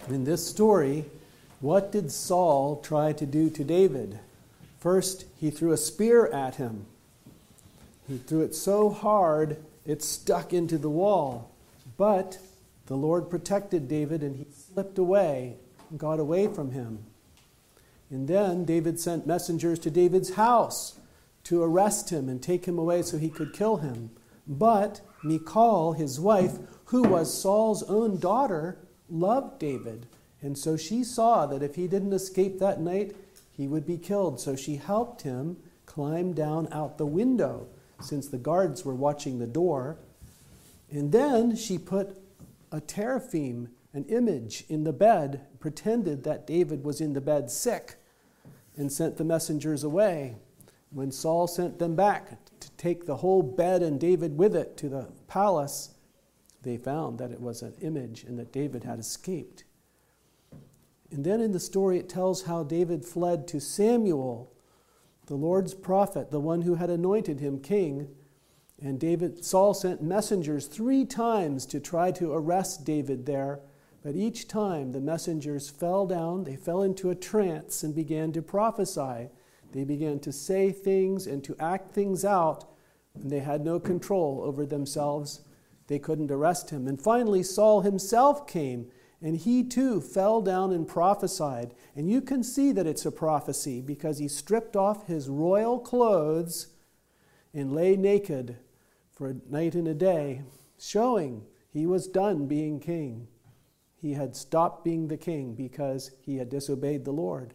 In this story, what did Saul try to do to David? First, he threw a spear at him. He threw it so hard, it stuck into the wall. But the Lord protected David, and he slipped away and got away from him. And then David sent messengers to David's house to arrest him and take him away so he could kill him. But Michal, his wife, who was Saul's own daughter, loved David. And so she saw that if he didn't escape that night, he would be killed. So she helped him climb down out the window, since the guards were watching the door. And then she put a teraphim, an image, in the bed, pretended that David was in the bed sick, and sent the messengers away. When Saul sent them back to take the whole bed and David with it to the palace, they found that it was an image and that David had escaped. And then in the story it tells how David fled to Samuel, the Lord's prophet, the one who had anointed him king. And Saul sent messengers 3 times to try to arrest David there. But each time the messengers fell down, they fell into a trance and began to prophesy. They began to say things and to act things out, and they had no control over themselves. They couldn't arrest him. And finally Saul himself came, and he too fell down and prophesied. And you can see that it's a prophecy because he stripped off his royal clothes and lay naked for a night and a day, showing he was done being king. He had stopped being the king because he had disobeyed the Lord.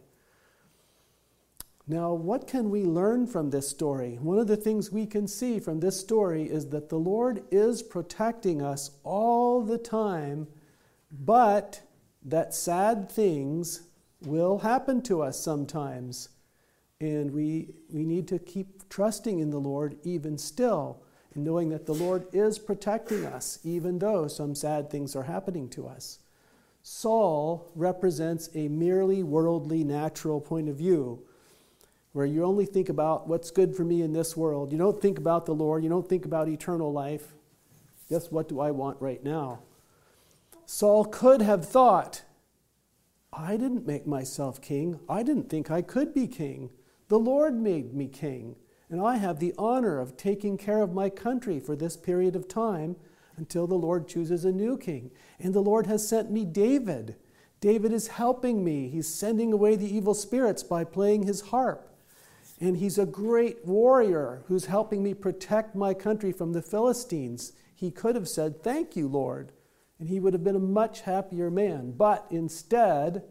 Now, what can we learn from this story? One of the things we can see from this story is that the Lord is protecting us all the time, but that sad things will happen to us sometimes. And we need to keep trusting in the Lord even still, and knowing that the Lord is protecting us, even though some sad things are happening to us. Saul represents a merely worldly, natural point of view, where you only think about what's good for me in this world. You don't think about the Lord. You don't think about eternal life. Just what do I want right now? Saul could have thought, I didn't make myself king. I didn't think I could be king. The Lord made me king, and I have the honor of taking care of my country for this period of time until the Lord chooses a new king. And the Lord has sent me David. David is helping me. He's sending away the evil spirits by playing his harp. And he's a great warrior who's helping me protect my country from the Philistines. He could have said, thank you, Lord, and he would have been a much happier man. But instead,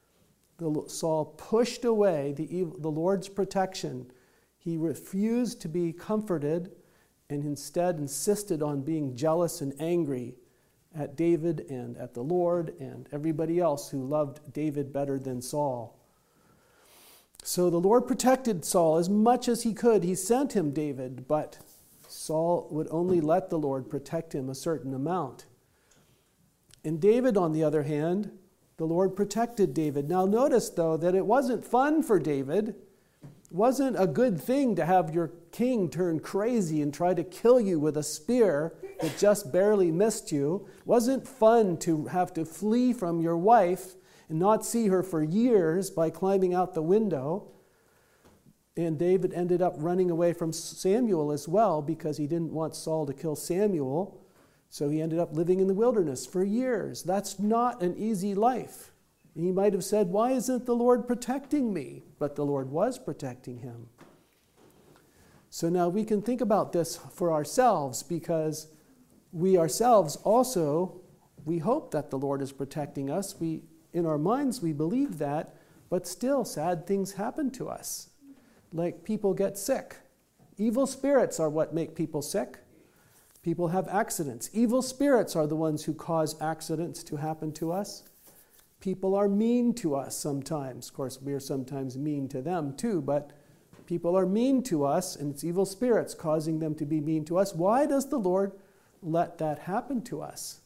Saul pushed away the Lord's protection. He refused to be comforted and instead insisted on being jealous and angry at David and at the Lord and everybody else who loved David better than Saul. So the Lord protected Saul as much as he could. He sent him David, but Saul would only let the Lord protect him a certain amount. And David, on the other hand, the Lord protected David. Now notice, though, that it wasn't fun for David. It wasn't a good thing to have your king turn crazy and try to kill you with a spear that just barely missed you. It wasn't fun to have to flee from your wife and not see her for years by climbing out the window. And David ended up running away from Samuel as well because he didn't want Saul to kill Samuel. So he ended up living in the wilderness for years. That's not an easy life. He might have said, why isn't the Lord protecting me? But the Lord was protecting him. So now we can think about this for ourselves because we ourselves also, we hope that the Lord is protecting us. In our minds, we believe that, but still sad things happen to us. Like people get sick. Evil spirits are what make people sick. People have accidents. Evil spirits are the ones who cause accidents to happen to us. People are mean to us sometimes. Of course, we are sometimes mean to them too, but people are mean to us, and it's evil spirits causing them to be mean to us. Why does the Lord let that happen to us?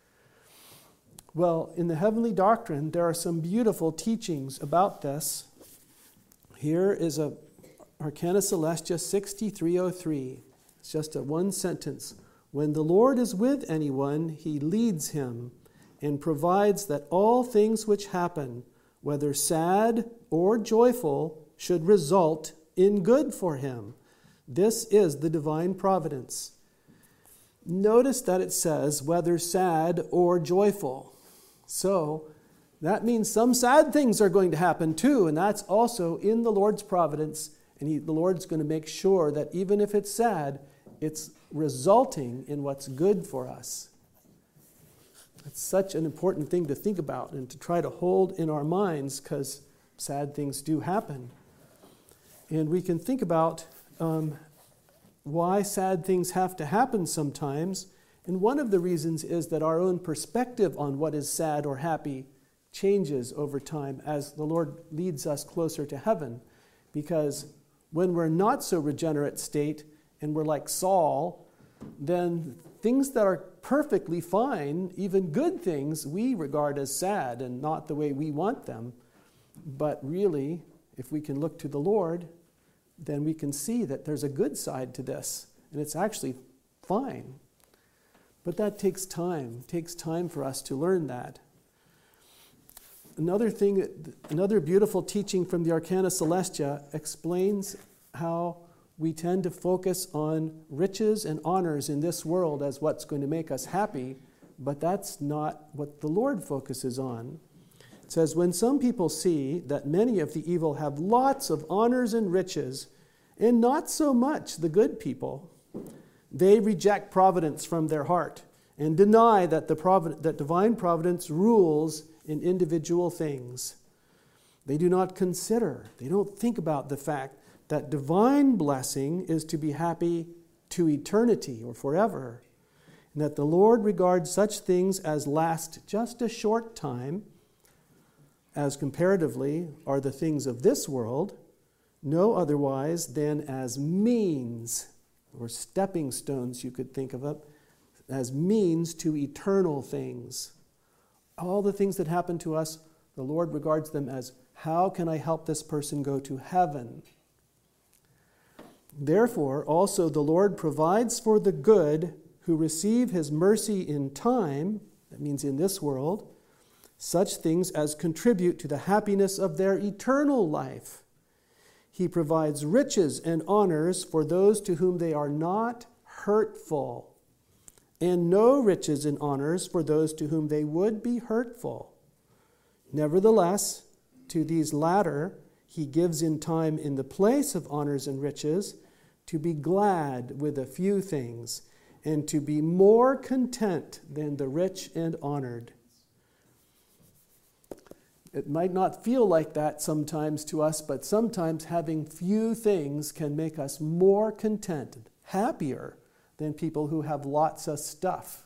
Well, in the heavenly doctrine, there are some beautiful teachings about this. Here is Arcana Celestia 6303. It's just a one sentence. When the Lord is with anyone, he leads him, and provides that all things which happen, whether sad or joyful, should result in good for him. This is the divine providence. Notice that it says whether sad or joyful. So that means some sad things are going to happen too, and that's also in the Lord's providence. And the Lord's going to make sure that even if it's sad, it's resulting in what's good for us. It's such an important thing to think about and to try to hold in our minds, because sad things do happen. And we can think about why sad things have to happen sometimes. And one of the reasons is that our own perspective on what is sad or happy changes over time as the Lord leads us closer to heaven. Because when we're not so regenerate state and we're like Saul, then things that are perfectly fine, even good things, we regard as sad and not the way we want them. But really, if we can look to the Lord, then we can see that there's a good side to this, and it's actually fine. But that takes time. It takes time for us to learn that. Another beautiful teaching from the Arcana Celestia explains how we tend to focus on riches and honors in this world as what's going to make us happy, but that's not what the Lord focuses on. It says, when some people see that many of the evil have lots of honors and riches, and not so much the good people, they reject providence from their heart and deny that that divine providence rules in individual things. They do not consider, they don't think about the fact that divine blessing is to be happy to eternity or forever, and that the Lord regards such things as last just a short time, as comparatively are the things of this world, no otherwise than as means, or stepping stones you could think of it, as means to eternal things. All the things that happen to us, the Lord regards them as, how can I help this person go to heaven? Therefore, also the Lord provides for the good who receive his mercy in time, that means in this world, such things as contribute to the happiness of their eternal life. He provides riches and honors for those to whom they are not hurtful, and no riches and honors for those to whom they would be hurtful. Nevertheless, to these latter he gives in time in the place of honors and riches to be glad with a few things, and to be more content than the rich and honored. It might not feel like that sometimes to us, but sometimes having few things can make us more content, happier than people who have lots of stuff.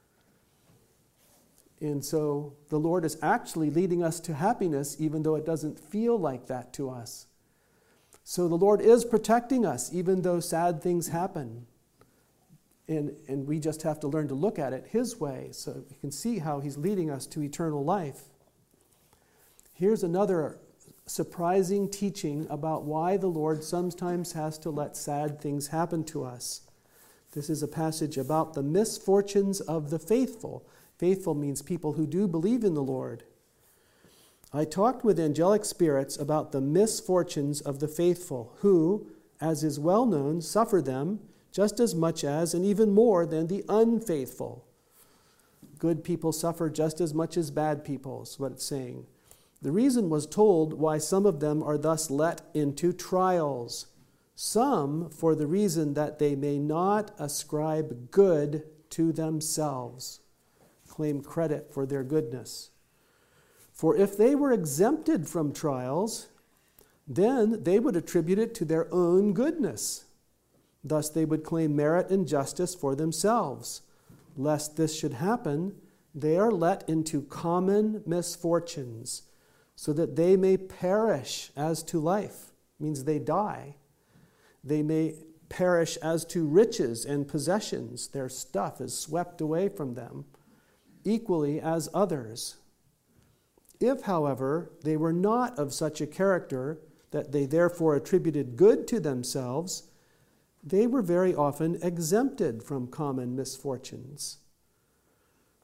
And so the Lord is actually leading us to happiness, even though it doesn't feel like that to us. So the Lord is protecting us, even though sad things happen. And we just have to learn to look at it His way, so we can see how He's leading us to eternal life. Here's another surprising teaching about why the Lord sometimes has to let sad things happen to us. This is a passage about the misfortunes of the faithful. Faithful means people who do believe in the Lord. I talked with angelic spirits about the misfortunes of the faithful, who, as is well known, suffer them just as much as and even more than the unfaithful. Good people suffer just as much as bad people, is what it's saying. The reason was told why some of them are thus let into trials. Some for the reason that they may not ascribe good to themselves, claim credit for their goodness. For if they were exempted from trials, then they would attribute it to their own goodness. Thus they would claim merit and justice for themselves. Lest this should happen, they are let into common misfortunes, so that they may perish as to life, means they die. They may perish as to riches and possessions. Their stuff is swept away from them, equally as others. If, however, they were not of such a character that they therefore attributed good to themselves, they were very often exempted from common misfortunes.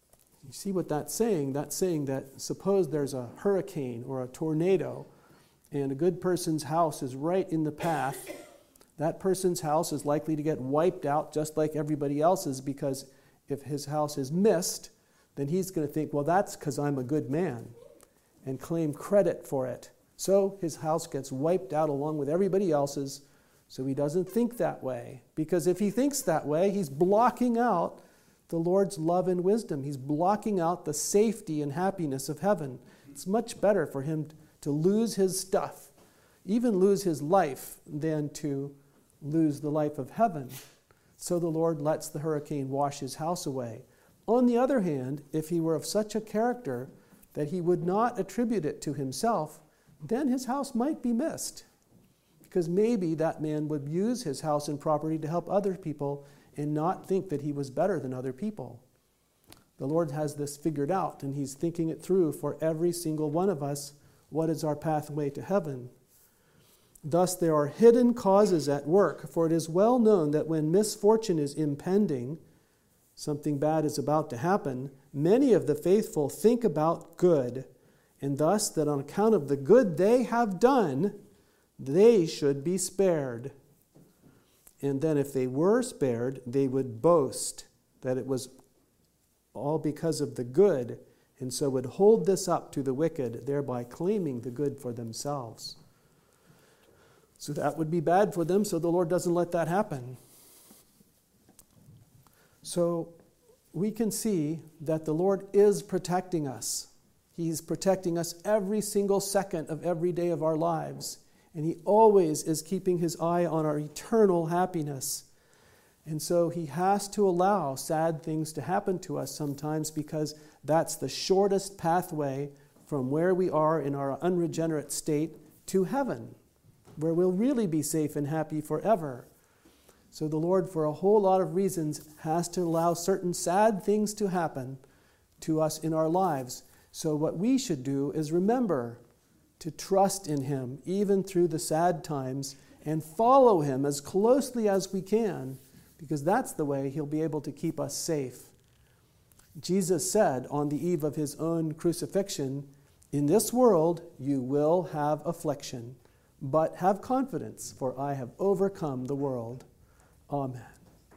You see what that's saying? That's saying that suppose there's a hurricane or a tornado and a good person's house is right in the path. That person's house is likely to get wiped out just like everybody else's, because if his house is missed, then he's going to think, well, that's because I'm a good man, and claim credit for it. So his house gets wiped out along with everybody else's, so he doesn't think that way. Because if he thinks that way, he's blocking out the Lord's love and wisdom. He's blocking out the safety and happiness of heaven. It's much better for him to lose his stuff, even lose his life, than to lose the life of heaven. So the Lord lets the hurricane wash his house away. On the other hand, if he were of such a character that he would not attribute it to himself, then his house might be missed. Because maybe that man would use his house and property to help other people and not think that he was better than other people. The Lord has this figured out, and he's thinking it through for every single one of us. What is our pathway to heaven? Thus there are hidden causes at work, for it is well known that when misfortune is impending, something bad is about to happen, many of the faithful think about good, and thus that on account of the good they have done, they should be spared. And then if they were spared, they would boast that it was all because of the good, and so would hold this up to the wicked, thereby claiming the good for themselves. So that would be bad for them, so the Lord doesn't let that happen. So we can see that the Lord is protecting us. He's protecting us every single second of every day of our lives. And he always is keeping his eye on our eternal happiness. And so he has to allow sad things to happen to us sometimes, because that's the shortest pathway from where we are in our unregenerate state to heaven, where we'll really be safe and happy forever. So the Lord, for a whole lot of reasons, has to allow certain sad things to happen to us in our lives. So what we should do is remember to trust in him, even through the sad times, and follow him as closely as we can, because that's the way he'll be able to keep us safe. Jesus said on the eve of his own crucifixion, "In this world you will have affliction, but have confidence, for I have overcome the world." Amen.